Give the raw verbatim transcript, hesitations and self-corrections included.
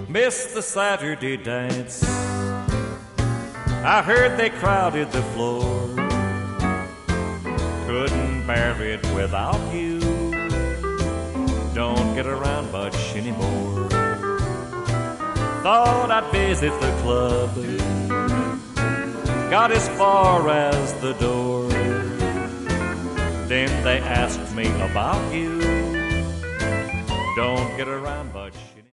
Missed the Saturday dance. I heard they crowded the floor. Couldn't bear it without you. Don't get around much anymore. Thought I'd visit the club. Got as far as the door. Then they asked me about you. Don't get around much.